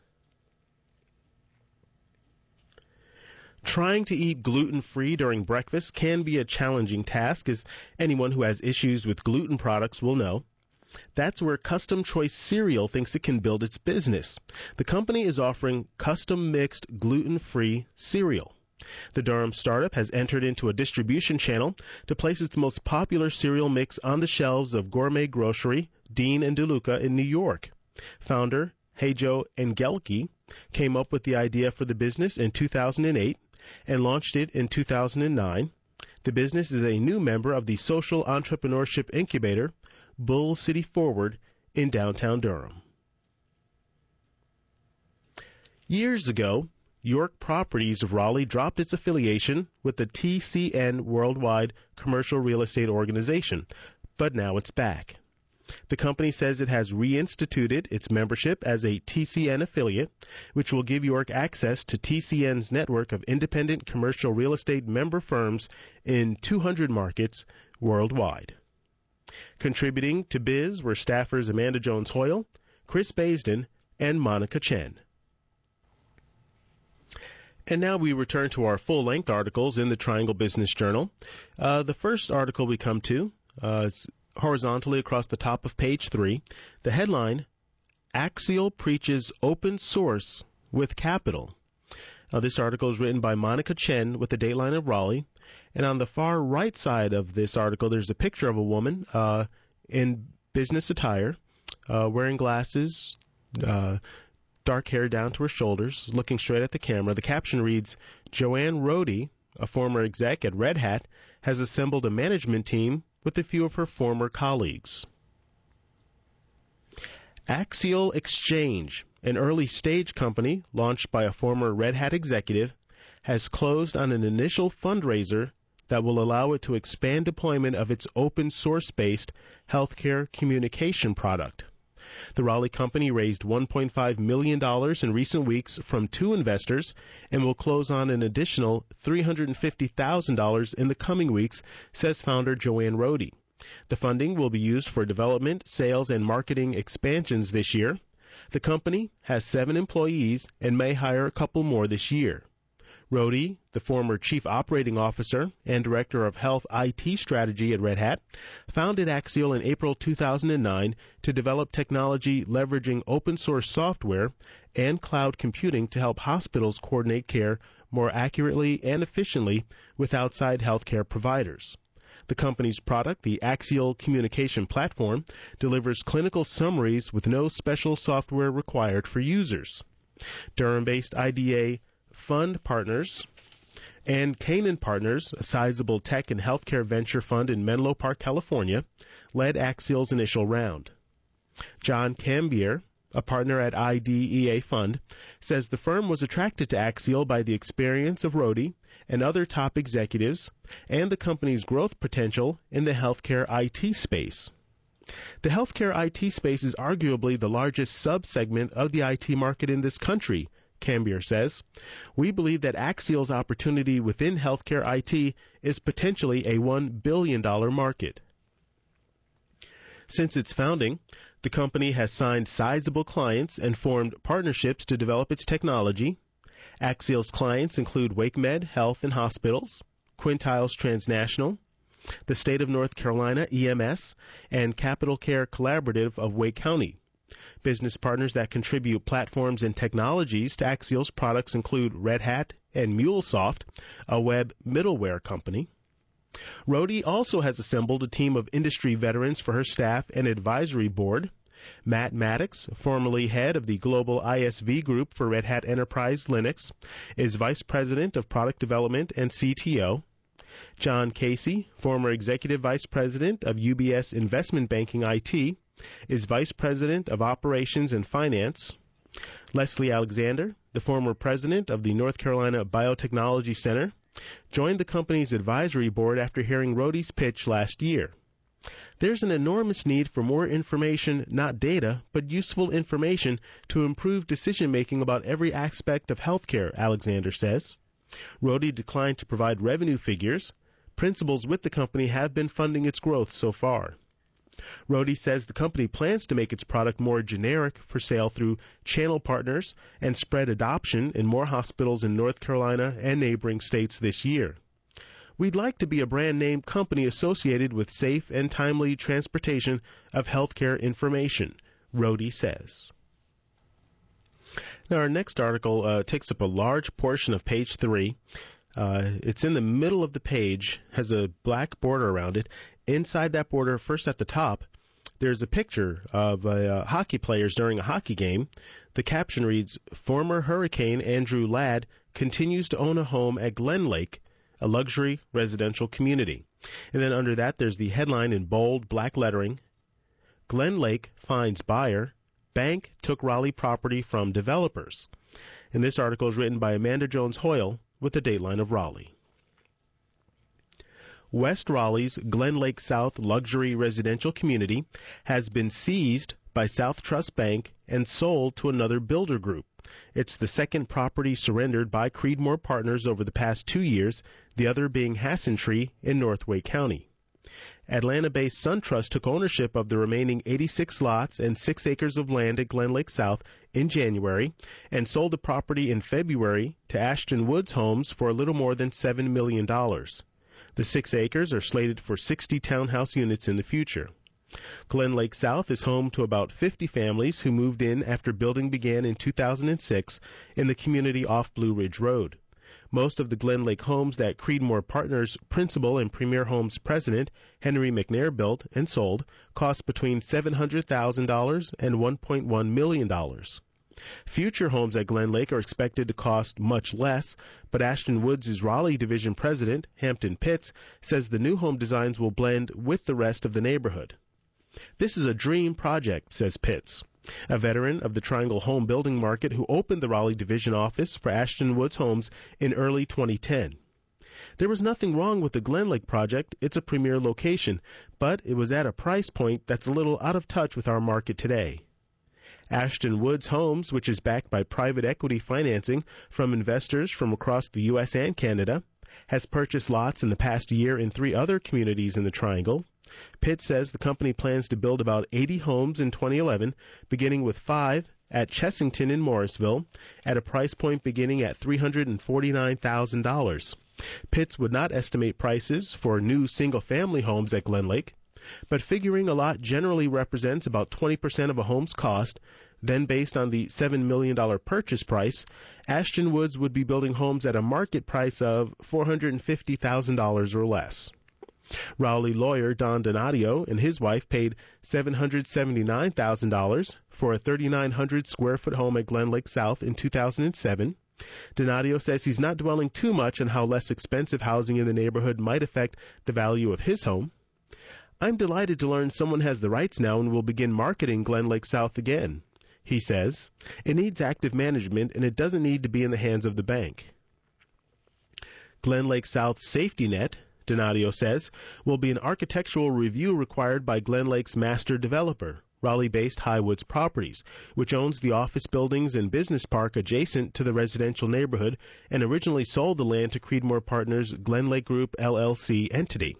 Trying to eat gluten-free during breakfast can be a challenging task, as anyone who has issues with gluten products will know. That's where Custom Choice Cereal thinks it can build its business. The company is offering custom-mixed gluten-free cereal. The Durham startup has entered into a distribution channel to place its most popular cereal mix on the shelves of Gourmet Grocery, Dean and DeLuca in New York. Founder Hajo Engelke came up with the idea for the business in two thousand eight and launched it in two thousand nine. The business is a new member of the social entrepreneurship incubator, Bull City Forward, in downtown Durham. Years ago, York Properties of Raleigh dropped its affiliation with the T C N Worldwide Commercial Real Estate Organization, but now it's back. The company says it has reinstituted its membership as a T C N affiliate, which will give York access to T C N's network of independent commercial real estate member firms in two hundred markets worldwide. Contributing to Biz were staffers Amanda Jones-Hoyle, Chris Baisden, and Monica Chen. And now we return to our full-length articles in the Triangle Business Journal. Uh, the first article we come to uh, is horizontally across the top of page three. The headline, Axial Preaches Open Source with Capital. Now, this article is written by Monica Chen with the Dateline of Raleigh. And on the far right side of this article, there's a picture of a woman uh, in business attire, uh, wearing glasses, uh, dark hair down to her shoulders, looking straight at the camera. The caption reads, Joanne Rohde, a former exec at Red Hat, has assembled a management team with a few of her former colleagues. Axial Exchange, an early-stage company launched by a former Red Hat executive, has closed on an initial fundraiser that will allow it to expand deployment of its open-source-based healthcare communication product. The Raleigh company raised one point five million dollars in recent weeks from two investors and will close on an additional three hundred fifty thousand dollars in the coming weeks, says founder Joanne Rohde. The funding will be used for development, sales, and marketing expansions this year. The company has seven employees and may hire a couple more this year. Rohde, the former chief operating officer and director of health I T strategy at Red Hat, founded Axial in April two thousand nine to develop technology leveraging open-source software and cloud computing to help hospitals coordinate care more accurately and efficiently with outside healthcare providers. The company's product, the Axial Communication Platform, delivers clinical summaries with no special software required for users. Durham-based I D A Fund Partners and Canaan Partners, a sizable tech and healthcare venture fund in Menlo Park, California, led Axial's initial round. John Cambier, a partner at I D E A Fund, says the firm was attracted to Axial by the experience of Rohde and other top executives and the company's growth potential in the healthcare I T space. The healthcare I T space is arguably the largest subsegment of the I T market in this country, Cambier says. We believe that Axial's opportunity within healthcare I T is potentially a one billion dollars market. Since its founding, the company has signed sizable clients and formed partnerships to develop its technology. Axial's clients include WakeMed Health and Hospitals, Quintiles Transnational, the State of North Carolina E M S, and Capital Care Collaborative of Wake County. Business partners that contribute platforms and technologies to Axial's products include Red Hat and MuleSoft, a web middleware company. Rohde also has assembled a team of industry veterans for her staff and advisory board. Matt Maddox, formerly head of the global I S V group for Red Hat Enterprise Linux, is vice president of product development and C T O. John Casey, former executive vice president of U B S Investment Banking I T, is vice president of operations and finance. Leslie Alexander, the former president of the North Carolina Biotechnology Center, joined the company's advisory board after hearing Rohde's pitch last year. There's an enormous need for more information, not data, but useful information to improve decision-making about every aspect of healthcare, Alexander says. Rohde declined to provide revenue figures. Principals with the company have been funding its growth so far. Rohde says the company plans to make its product more generic for sale through channel partners and spread adoption in more hospitals in North Carolina and neighboring states this year. We'd like to be a brand name company associated with safe and timely transportation of healthcare information, Rohde says. Now, our next article uh, takes up a large portion of page three. Uh, it's in the middle of the page, has a black border around it. Inside that border, first at the top, there's a picture of uh, hockey players during a hockey game. The caption reads, Former Hurricane Andrew Ladd continues to own a home at Glen Lake, a luxury residential community. And then under that, there's the headline in bold black lettering, Glen Lake finds buyer, bank took Raleigh property from developers. And this article is written by Amanda Jones Hoyle with the Dateline of Raleigh. West Raleigh's Glen Lake South luxury residential community has been seized by South Trust Bank and sold to another builder group. It's the second property surrendered by Creedmoor Partners over the past two years, the other being Hassentree in North Wake County. Atlanta-based SunTrust took ownership of the remaining eighty-six lots and six acres of land at Glen Lake South in January and sold the property in February to Ashton Woods Homes for a little more than seven million dollars. The six acres are slated for sixty townhouse units in the future. Glen Lake South is home to about fifty families who moved in after building began in two thousand six in the community off Blue Ridge Road. Most of the Glen Lake homes that Creedmoor Partners principal and Premier Homes president Henry McNair built and sold cost between seven hundred thousand dollars and one point one million dollars. Future homes at Glen Lake are expected to cost much less, but Ashton Woods' Raleigh Division president, Hampton Pitts, says the new home designs will blend with the rest of the neighborhood. This is a dream project, says Pitts, a veteran of the Triangle home building market who opened the Raleigh Division office for Ashton Woods Homes in early twenty ten. There was nothing wrong with the Glen Lake project. It's a premier location, but it was at a price point that's a little out of touch with our market today. Ashton Woods Homes, which is backed by private equity financing from investors from across the U S and Canada, has purchased lots in the past year in three other communities in the Triangle. Pitt says the company plans to build about eighty homes in twenty eleven, beginning with five at Chessington in Morrisville, at a price point beginning at three hundred forty-nine thousand dollars. Pitts would not estimate prices for new single-family homes at Glen Lake, but figuring a lot generally represents about twenty percent of a home's cost, then based on the seven million dollars purchase price, Ashton Woods would be building homes at a market price of four hundred fifty thousand dollars or less. Raleigh lawyer Don Donadio and his wife paid seven hundred seventy-nine thousand dollars for a thirty-nine hundred square foot home at Glen Lake South in two thousand seven. Donadio says he's not dwelling too much on how less expensive housing in the neighborhood might affect the value of his home. I'm delighted to learn someone has the rights now and will begin marketing Glen Lake South again, he says. It needs active management, and it doesn't need to be in the hands of the bank. Glen Lake South's safety net, Donadio says, will be an architectural review required by Glen Lake's master developer, Raleigh-based Highwoods Properties, which owns the office buildings and business park adjacent to the residential neighborhood and originally sold the land to Creedmoor Partners' Glen Lake Group L L C entity.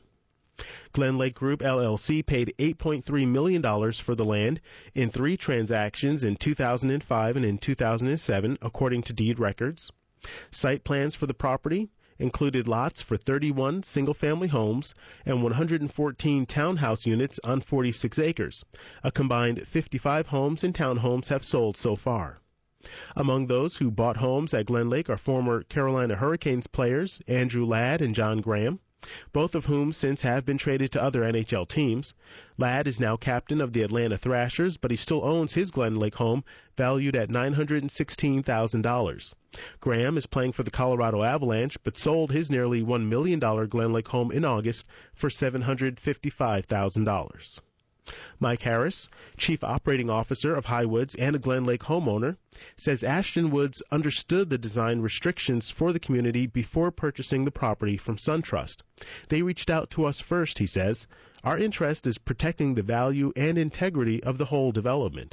Glen Lake Group L L C paid eight point three million dollars for the land in three transactions in two thousand five and in two thousand seven, according to deed records. Site plans for the property included lots for thirty-one single-family homes and one hundred fourteen townhouse units on forty-six acres. A combined fifty-five homes and townhomes have sold so far. Among those who bought homes at Glen Lake are former Carolina Hurricanes players Andrew Ladd and John Graham, both of whom since have been traded to other N H L teams. Ladd is now captain of the Atlanta Thrashers, but he still owns his Glen Lake home, valued at nine hundred sixteen thousand dollars. Graham is playing for the Colorado Avalanche, but sold his nearly one million dollars Glen Lake home in August for seven hundred fifty-five thousand dollars. Mike Harris, Chief Operating Officer of Highwoods and a Glen Lake homeowner, says Ashton Woods understood the design restrictions for the community before purchasing the property from SunTrust. They reached out to us first, he says. Our interest is protecting the value and integrity of the whole development.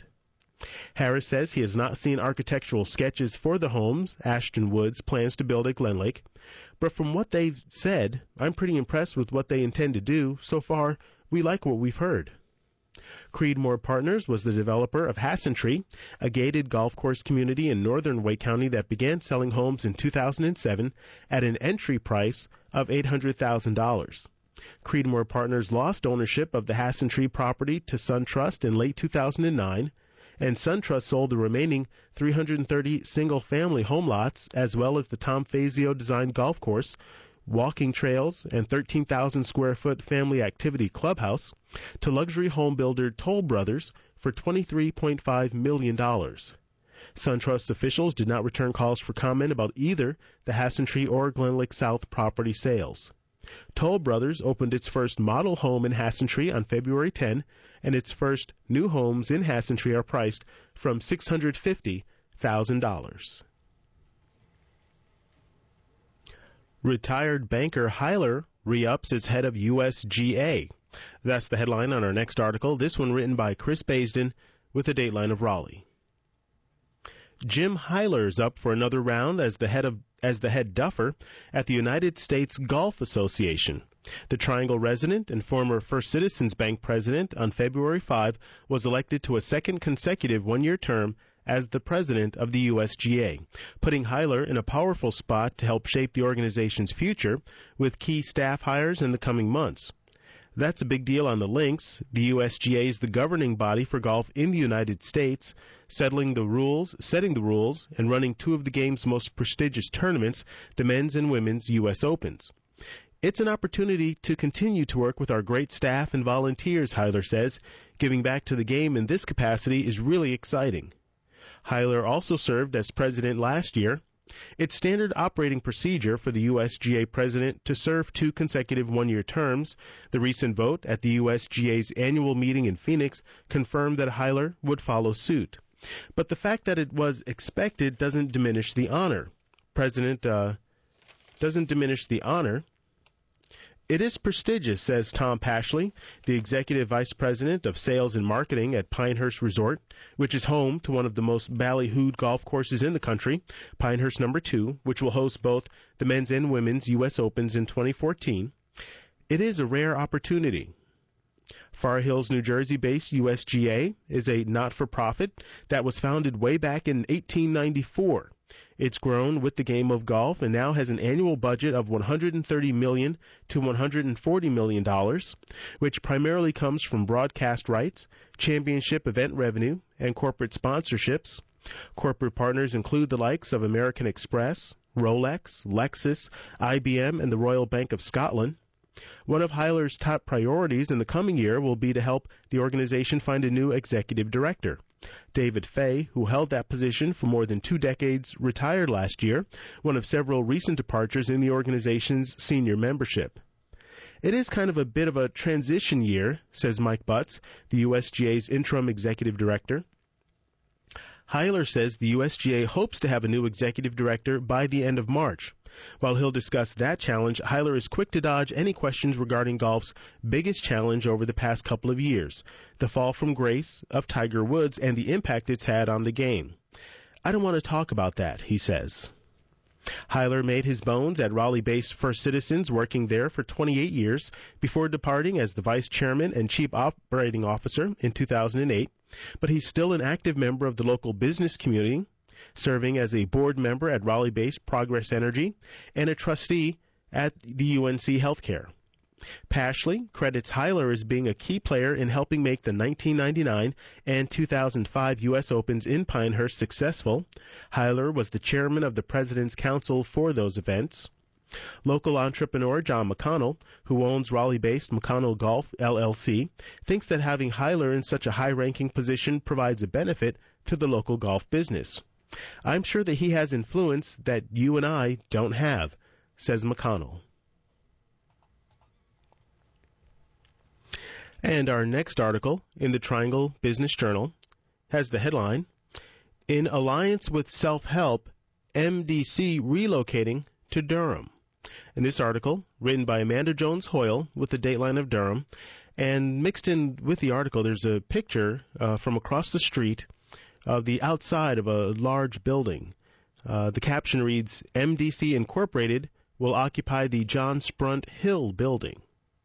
Harris says he has not seen architectural sketches for the homes Ashton Woods plans to build at Glen Lake, but from what they've said, I'm pretty impressed with what they intend to do. So far, we like what we've heard. Creedmoor Partners was the developer of Hassentree, a gated golf course community in northern Wake County that began selling homes in two thousand seven at an entry price of eight hundred thousand dollars. Creedmoor Partners lost ownership of the Hassentree property to SunTrust in late two thousand nine, and SunTrust sold the remaining three hundred thirty single-family home lots, as well as the Tom Fazio-designed golf course, walking trails, and thirteen thousand square foot family activity clubhouse, to luxury home builder Toll Brothers for twenty-three point five million dollars. SunTrust officials did not return calls for comment about either the Hassentree or Glen Lake South property sales. Toll Brothers opened its first model home in Hassentree on February tenth, and its first new homes in Hassentree are priced from six hundred fifty thousand dollars. Retired banker Hyler re-ups as head of U S G A. That's the headline on our next article, this one written by Chris Baisden with a dateline of Raleigh. Jim Hyler is up for another round as the head of as the head duffer at the United States Golf Association. The Triangle resident and former First Citizens Bank president on February fifth was elected to a second consecutive one-year term as the president of the U S G A, putting Hyler in a powerful spot to help shape the organization's future with key staff hires in the coming months. That's a big deal on the links. The U S G A is the governing body for golf in the United States, settling the rules, setting the rules, and running two of the game's most prestigious tournaments, the men's and women's U S Opens. It's an opportunity to continue to work with our great staff and volunteers, Hyler says. Giving back to the game in this capacity is really exciting. Hyler also served as president last year. It's standard operating procedure for the U S G A president to serve two consecutive one-year terms. The recent vote at the U S G A's annual meeting in Phoenix confirmed that Hyler would follow suit. But the fact that it was expected doesn't diminish the honor. President uh, doesn't diminish the honor. It is prestigious, says Tom Pashley, the executive vice president of sales and marketing at Pinehurst Resort, which is home to one of the most ballyhooed golf courses in the country, Pinehurst Number two, which will host both the men's and women's U S Opens in twenty fourteen. It is a rare opportunity. Far Hills, New Jersey-based U S G A is a not-for-profit that was founded way back in eighteen ninety-four. It's grown with the game of golf and now has an annual budget of one hundred thirty million dollars to one hundred forty million dollars, which primarily comes from broadcast rights, championship event revenue, and corporate sponsorships. Corporate partners include the likes of American Express, Rolex, Lexus, I B M, and the Royal Bank of Scotland. One of Hyler's top priorities in the coming year will be to help the organization find a new executive director. David Fay, who held that position for more than two decades, retired last year, one of several recent departures in the organization's senior membership. It is kind of a bit of a transition year, says Mike Butts, the U S G A's interim executive director. Hyler says the U S G A hopes to have a new executive director by the end of March. While he'll discuss that challenge, Hyler is quick to dodge any questions regarding golf's biggest challenge over the past couple of years, the fall from grace of Tiger Woods and the impact it's had on the game. I don't want to talk about that, he says. Hyler made his bones at Raleigh-based First Citizens, working there for twenty-eight years before departing as the vice chairman and chief operating officer in two thousand eight, but he's still an active member of the local business community, serving as a board member at Raleigh-based Progress Energy and a trustee at the U N C Healthcare. Pashley credits Hyler as being a key player in helping make the nineteen ninety-nine and two thousand five U S Opens in Pinehurst successful. Hyler was the chairman of the President's Council for those events. Local entrepreneur John McConnell, who owns Raleigh-based McConnell Golf, L L C, thinks that having Hyler in such a high-ranking position provides a benefit to the local golf business. I'm sure that he has influence that you and I don't have, says McConnell. And our next article in the Triangle Business Journal has the headline, In Alliance with Self-Help, M D C Relocating to Durham. And this article, written by Amanda Jones Hoyle with the Dateline of Durham, and mixed in with the article, there's a picture uh, from across the street of the outside of a large building. Uh, the caption reads, M D C Incorporated will occupy the John Sprunt Hill building.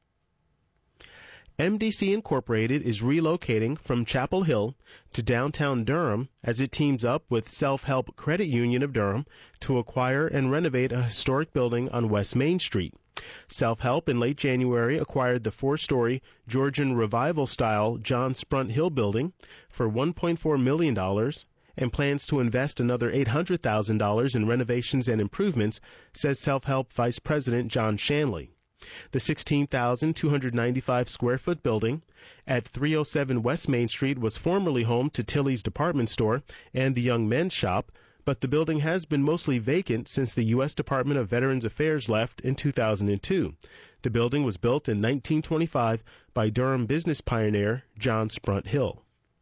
M D C Incorporated is relocating from Chapel Hill to downtown Durham as it teams up with Self-Help Credit Union of Durham to acquire and renovate a historic building on West Main Street. Self-Help in late January acquired the four-story Georgian Revival-style John Sprunt Hill building for one point four million dollars and plans to invest another eight hundred thousand dollars in renovations and improvements, says Self-Help Vice President John Shanley. The sixteen thousand two hundred ninety-five square foot building at three oh seven West Main Street was formerly home to Tilly's Department Store and the Young Men's Shop, but the building has been mostly vacant since the U S Department of Veterans Affairs left in two thousand two. The building was built in nineteen twenty-five by Durham business pioneer John Sprunt Hill.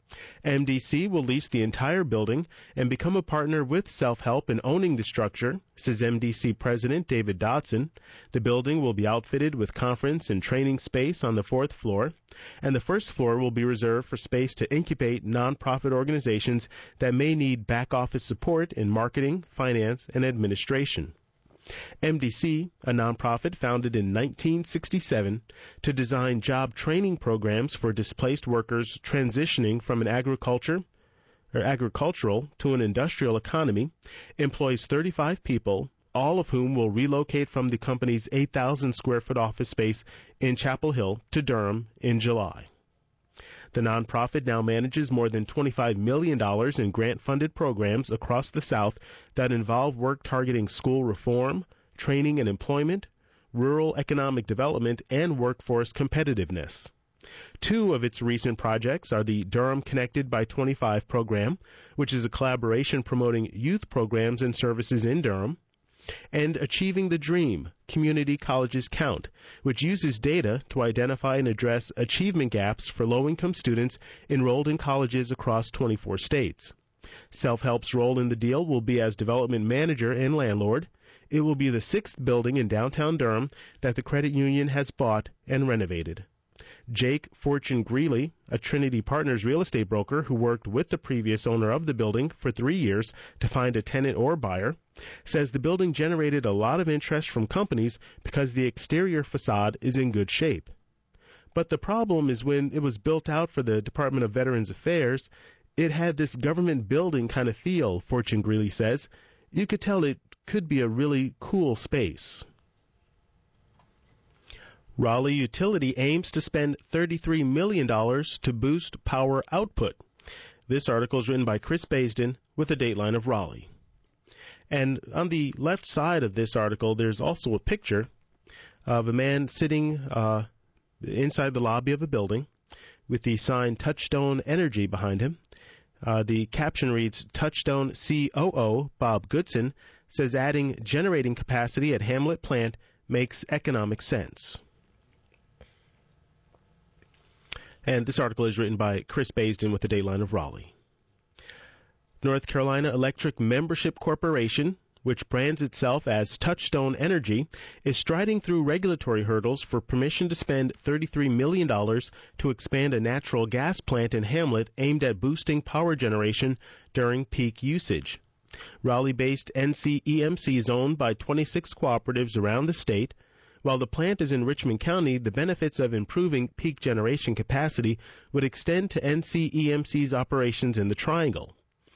M D C will lease the entire building and become a partner with Self-Help in owning the structure, says M D C President David Dodson. The building will be outfitted with conference and training space on the fourth floor, and the first floor will be reserved for space to incubate nonprofit organizations that may need back-office support in marketing, finance, and administration. M D C, a nonprofit founded in nineteen sixty-seven to design job training programs for displaced workers transitioning from an agriculture or agricultural to an industrial economy, employs thirty-five people, all of whom will relocate from the company's eight thousand square foot office space in Chapel Hill to Durham in July. The nonprofit now manages more than twenty-five million dollars in grant-funded programs across the South that involve work targeting school reform, training and employment, rural economic development, and workforce competitiveness. Two of its recent projects are the Durham Connected by twenty-five program, which is a collaboration promoting youth programs and services in Durham, and Achieving the Dream, Community Colleges Count, which uses data to identify and address achievement gaps for low-income students enrolled in colleges across twenty-four states. Self-Help's role in the deal will be as development manager and landlord. It will be the sixth building in downtown Durham that the credit union has bought and renovated. Jake Fortune Greeley, a Trinity Partners real estate broker who worked with the previous owner of the building for three years to find a tenant or buyer, says the building generated a lot of interest from companies because the exterior facade is in good shape. But the problem is when it was built out for the Department of Veterans Affairs, it had this government building kind of feel, Fortune Greeley says. You could tell it could be a really cool space. Raleigh Utility aims to spend thirty-three million dollars to boost power output. This article is written by Chris Baisden with a dateline of Raleigh. And on the left side of this article, there's also a picture of a man sitting uh, inside the lobby of a building with the sign Touchstone Energy behind him. Uh, the caption reads, Touchstone C O O Bob Goodson says adding generating capacity at Hamlet plant makes economic sense. And this article is written by Chris Baisden with the Dateline of Raleigh. North Carolina Electric Membership Corporation, which brands itself as Touchstone Energy, is striding through regulatory hurdles for permission to spend thirty-three million dollars to expand a natural gas plant in Hamlet aimed at boosting power generation during peak usage. Raleigh-based N C E M C is owned by twenty-six cooperatives around the state. While the plant is in Richmond County, the benefits of improving peak generation capacity would extend to N C E M C's operations in the Triangle.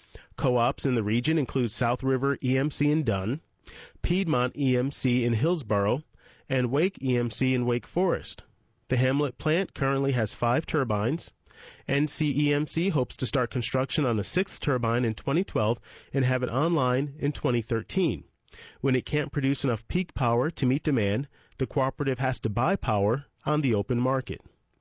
Co-ops in the region include South River E M C in Dunn, Piedmont E M C in Hillsborough, and Wake E M C in Wake Forest. The Hamlet plant currently has five turbines. N C E M C hopes to start construction on a sixth turbine in twenty twelve and have it online in twenty thirteen. When it can't produce enough peak power to meet demand, the cooperative has to buy power on the open market.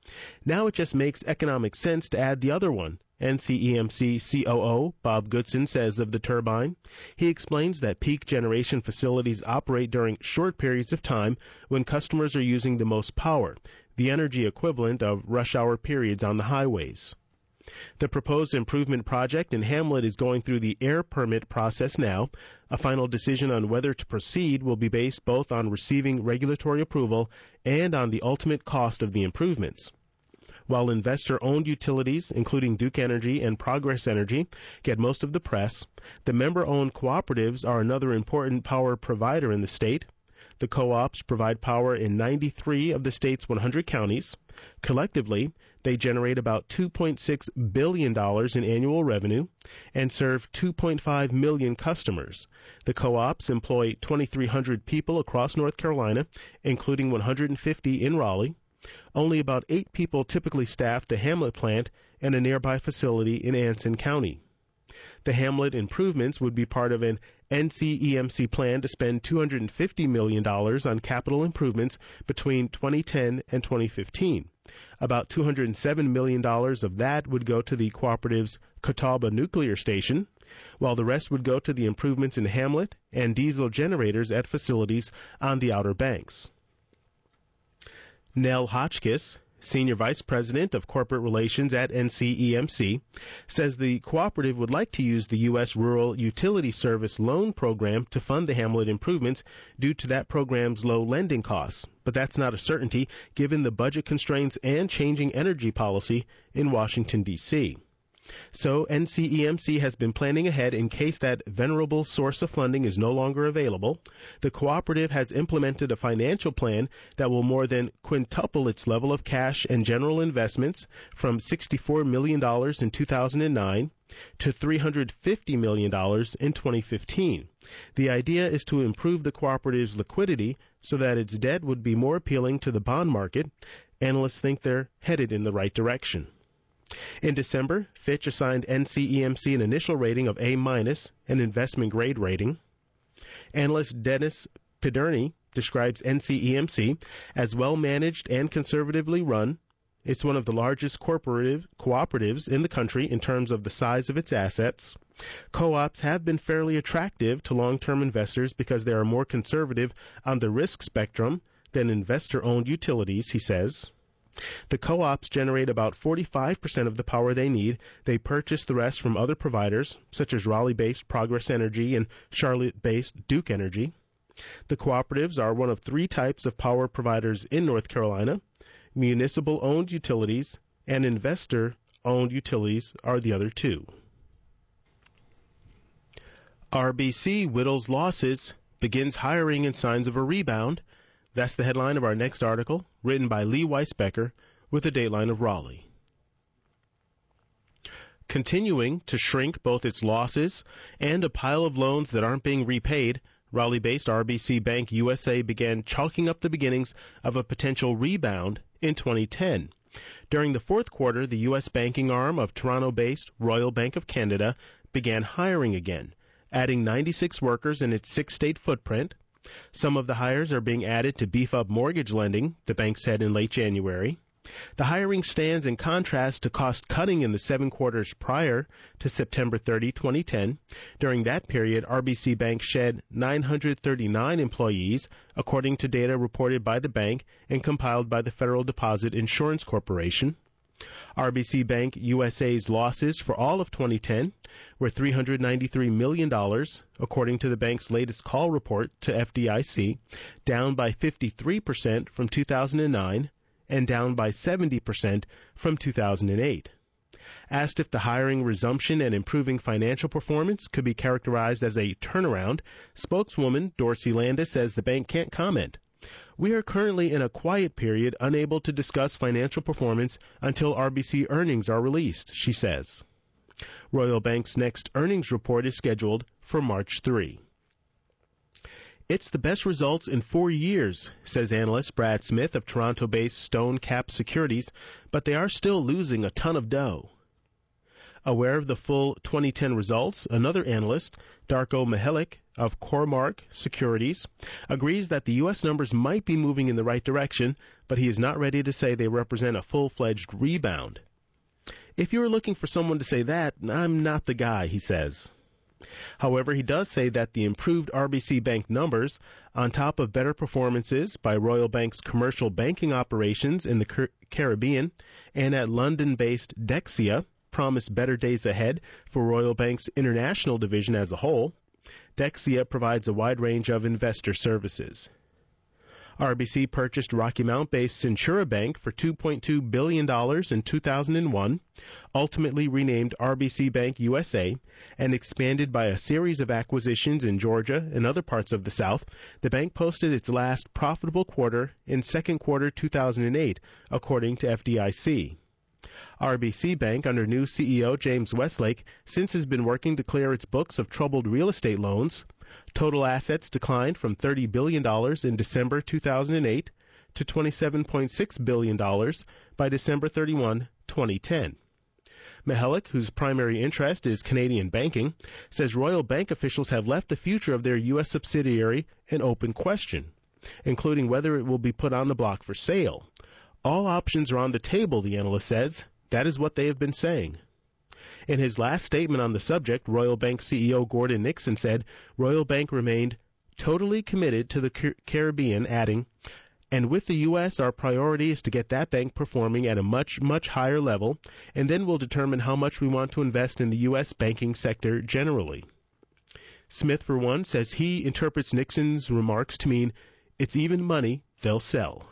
Now it just makes economic sense to add the other one, N C E M C C O O Bob Goodson says of the turbine. He explains that peak generation facilities operate during short periods of time when customers are using the most power, the energy equivalent of rush hour periods on the highways. The proposed improvement project in Hamlet is going through the air permit process now. A final decision on whether to proceed will be based both on receiving regulatory approval and on the ultimate cost of the improvements. While investor-owned utilities, including Duke Energy and Progress Energy, get most of the press, the member-owned cooperatives are another important power provider in the state. The co-ops provide power in ninety-three of the state's one hundred counties. Collectively, they generate about two point six billion dollars in annual revenue and serve two point five million customers. The co-ops employ twenty-three hundred people across North Carolina, including one hundred fifty in Raleigh. Only about eight people typically staff the Hamlet plant and a nearby facility in Anson County. The Hamlet improvements would be part of an N C E M C plan to spend two hundred fifty million dollars on capital improvements between twenty ten and twenty fifteen. About two hundred seven million dollars of that would go to the cooperative's Catawba Nuclear Station, while the rest would go to the improvements in Hamlet and diesel generators at facilities on the Outer Banks. Nell Hotchkiss, Senior Vice President of Corporate Relations at N C E M C, says the cooperative would like to use the U S Rural Utility Service Loan Program to fund the hamlet improvements due to that program's low lending costs. But that's not a certainty given the budget constraints and changing energy policy in Washington, D C So N C E M C has been planning ahead in case that venerable source of funding is no longer available. The cooperative has implemented a financial plan that will more than quintuple its level of cash and general investments from sixty-four million dollars in two thousand nine to three hundred fifty million dollars in twenty fifteen. The idea is to improve the cooperative's liquidity so that its debt would be more appealing to the bond market. Analysts think they're headed in the right direction. In December, Fitch assigned N C E M C an initial rating of A minus, an investment grade rating. Analyst Dennis Piderny describes N C E M C as well managed and conservatively run. It's one of the largest corporative cooperatives in the country in terms of the size of its assets. Co-ops have been fairly attractive to long-term investors because they are more conservative on the risk spectrum than investor-owned utilities, he says. The co-ops generate about forty-five percent of the power they need. They purchase the rest from other providers, such as Raleigh-based Progress Energy and Charlotte-based Duke Energy. The cooperatives are one of three types of power providers in North Carolina. Municipal-owned utilities and investor-owned utilities are the other two. R B C whittles losses, begins hiring in signs of a rebound. That's the headline of our next article, written by Lee Weisbecker, with a dateline of Raleigh. Continuing to shrink both its losses and a pile of loans that aren't being repaid, Raleigh-based R B C Bank U S A began chalking up the beginnings of a potential rebound in twenty ten. During the fourth quarter, the U S banking arm of Toronto-based Royal Bank of Canada began hiring again, adding ninety-six workers in its six-state footprint. Some of the hires are being added to beef up mortgage lending, the bank said in late January. The hiring stands in contrast to cost cutting in the seven quarters prior to September thirtieth, twenty ten. During that period, R B C Bank shed nine hundred thirty-nine employees, according to data reported by the bank and compiled by the Federal Deposit Insurance Corporation. R B C Bank U S A's losses for all of twenty ten were three hundred ninety-three million dollars, according to the bank's latest call report to F D I C, down by fifty-three percent from two thousand nine and down by seventy percent from two thousand eight. Asked if the hiring resumption and improving financial performance could be characterized as a turnaround, spokeswoman Dorsey Landis says the bank can't comment. We are currently in a quiet period, unable to discuss financial performance until R B C earnings are released, she says. Royal Bank's next earnings report is scheduled for March third. It's the best results in four years, says analyst Brad Smith of Toronto-based Stone Cap Securities, but they are still losing a ton of dough. Aware of the full twenty ten results, another analyst, Darko Mihelic of Cormark Securities, agrees that the U S numbers might be moving in the right direction, but he is not ready to say they represent a full-fledged rebound. If you're looking for someone to say that, I'm not the guy, he says. However, he does say that the improved R B C Bank numbers, on top of better performances by Royal Bank's commercial banking operations in the Car- Caribbean and at London-based Dexia, promise better days ahead for Royal Bank's international division as a whole. Dexia provides a wide range of investor services. R B C purchased Rocky Mount-based Centura Bank for two point two billion dollars in two thousand one, ultimately renamed R B C Bank U S A, and expanded by a series of acquisitions in Georgia and other parts of the South. The bank posted its last profitable quarter in second quarter two thousand eight, according to F D I C. R B C Bank, under new C E O James Westlake, since has been working to clear its books of troubled real estate loans. Total assets declined from thirty billion dollars in December two thousand eight to twenty-seven point six billion dollars by December thirty-first, twenty ten. Mihelic, whose primary interest is Canadian banking, says Royal Bank officials have left the future of their U S subsidiary an open question, including whether it will be put on the block for sale. All options are on the table, the analyst says. That is what they have been saying. In his last statement on the subject, Royal Bank C E O Gordon Nixon said Royal Bank remained totally committed to the Car- Caribbean, adding, And with the U S, our priority is to get that bank performing at a much, much higher level, and then we'll determine how much we want to invest in the U S banking sector generally. Smith, for one, says he interprets Nixon's remarks to mean, it's even money, they'll sell.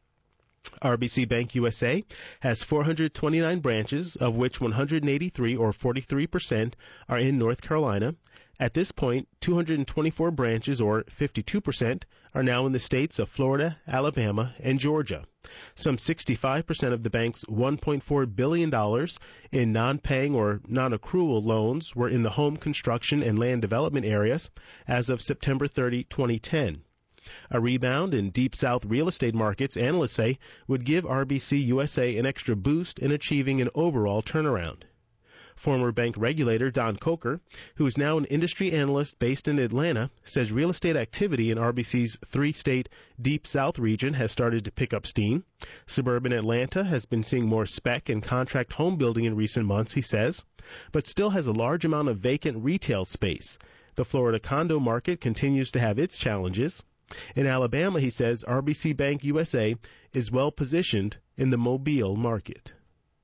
R B C Bank U S A has four hundred twenty-nine branches, of which one hundred eighty-three, or forty-three percent, are in North Carolina. At this point, two hundred twenty-four branches, or fifty-two percent, are now in the states of Florida, Alabama, and Georgia. Some sixty-five percent of the bank's one point four billion dollars in non-paying or non-accrual loans were in the home construction and land development areas as of September thirtieth, twenty ten. A rebound in Deep South real estate markets, analysts say, would give R B C U S A an extra boost in achieving an overall turnaround. Former bank regulator Don Coker, who is now an industry analyst based in Atlanta, says real estate activity in R B C's three-state Deep South region has started to pick up steam. Suburban Atlanta has been seeing more spec and contract home building in recent months, he says, but still has a large amount of vacant retail space. The Florida condo market continues to have its challenges. In Alabama, he says, R B C Bank U S A is well positioned in the Mobile market.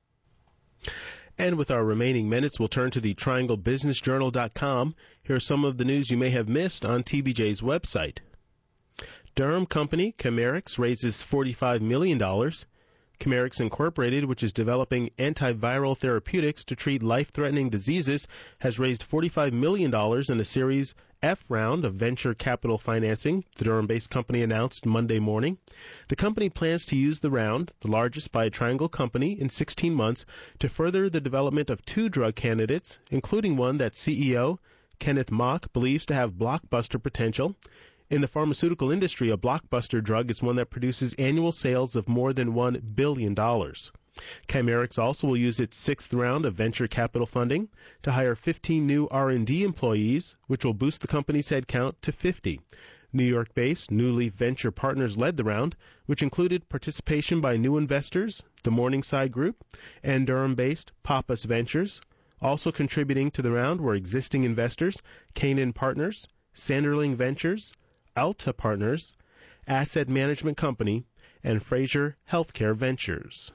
And with our remaining minutes, we'll turn to the triangle business journal dot com. Here are some of the news you may have missed on T B J's website. Durham company Chimerix raises forty-five million dollars. Chimerix Incorporated, which is developing antiviral therapeutics to treat life-threatening diseases, has raised forty-five million dollars in a Series F round of venture capital financing, the Durham-based company announced Monday morning. The company plans to use the round, the largest by a Triangle company in sixteen months, to further the development of two drug candidates, including one that C E O Kenneth Mock believes to have blockbuster potential. In the pharmaceutical industry, a blockbuster drug is one that produces annual sales of more than one billion dollars. Chimerix also will use its sixth round of venture capital funding to hire fifteen new R and D employees, which will boost the company's headcount to fifty. New York-based Newleaf Venture Partners led the round, which included participation by new investors, the Morningside Group, and Durham-based Pappas Ventures. Also contributing to the round were existing investors Canaan Partners, Sanderling Ventures, Alta Partners, Asset Management Company, and Fraser Healthcare Ventures.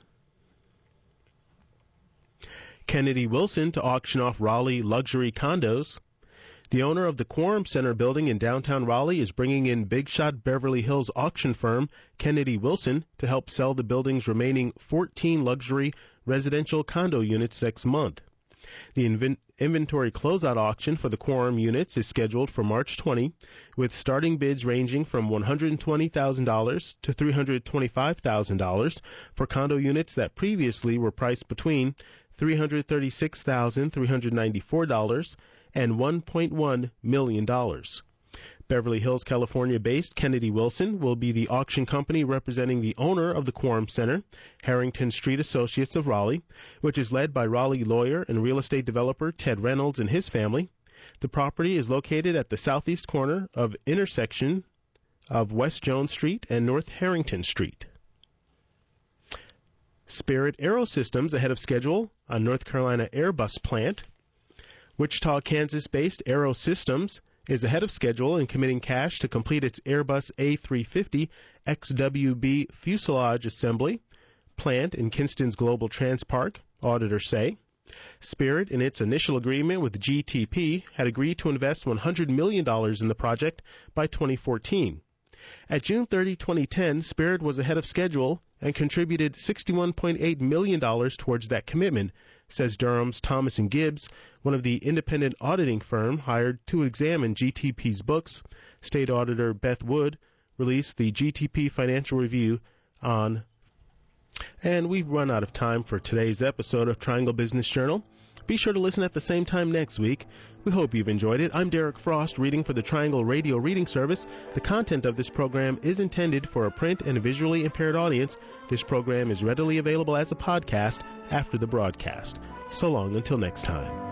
Kennedy Wilson to auction off Raleigh luxury condos. The owner of the Quorum Center building in downtown Raleigh is bringing in big shot Beverly Hills auction firm Kennedy Wilson to help sell the building's remaining fourteen luxury residential condo units next month. The inv- inventory closeout auction for the Quorum units is scheduled for March twentieth, with starting bids ranging from one hundred twenty thousand dollars to three hundred twenty-five thousand dollars for condo units that previously were priced between three hundred thirty-six thousand three hundred ninety-four dollars and one point one million dollars. Beverly Hills, California-based Kennedy Wilson will be the auction company representing the owner of the Quorum Center, Harrington Street Associates of Raleigh, which is led by Raleigh lawyer and real estate developer Ted Reynolds and his family. The property is located at the southeast corner of intersection of West Jones Street and North Harrington Street. Spirit Aerosystems ahead of schedule on North Carolina Airbus plant. Wichita, Kansas-based Aerosystems is ahead of schedule in committing cash to complete its Airbus A three fifty X W B fuselage assembly plant in Kinston's Global Trans Park, auditors say. Spirit, in its initial agreement with G T P, had agreed to invest one hundred million dollars in the project by twenty fourteen. At June thirtieth, twenty ten, Spirit was ahead of schedule and contributed sixty-one point eight million dollars towards that commitment, says Durham's Thomas and Gibbs, one of the independent auditing firm hired to examine G T P's books. State Auditor Beth Wood released the G T P Financial Review on. And we've run out of time for today's episode of Triangle Business Journal. Be sure to listen at the same time next week. We hope you've enjoyed it. I'm Derek Frost, reading for the Triangle Radio Reading Service. The content of this program is intended for a print and visually impaired audience. This program is readily available as a podcast after the broadcast. So long until next time.